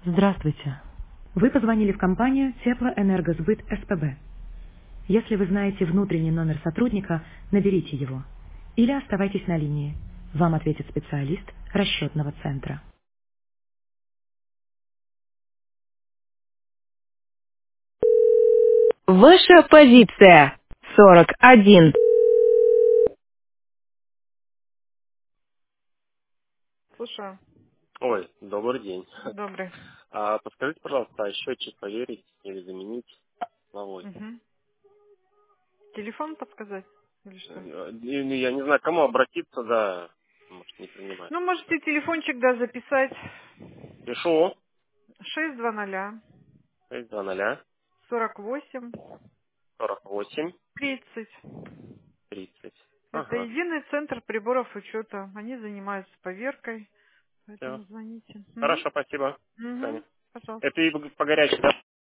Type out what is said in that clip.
Здравствуйте. Вы позвонили в компанию Теплоэнергосбыт СПБ. Если вы знаете внутренний номер сотрудника, наберите его. Или оставайтесь на линии. Вам ответит специалист расчетного центра. Ваша позиция 41. Слушаю. Ой, добрый день. Добрый. Подскажите, пожалуйста, а счетчик проверить или заменить на 8? Угу. Телефон подсказать? Или что? Я не знаю, к кому обратиться, да, может, не принимает. Ну, можете телефончик, да, записать. Пишу. 620 620 48 48 30. 30. Это Ага, единый центр приборов учета. Они занимаются поверкой, все. поэтому звоните. Угу. Хорошо, спасибо. До Угу. свидания. Пожалуйста. Это и по горячей, да?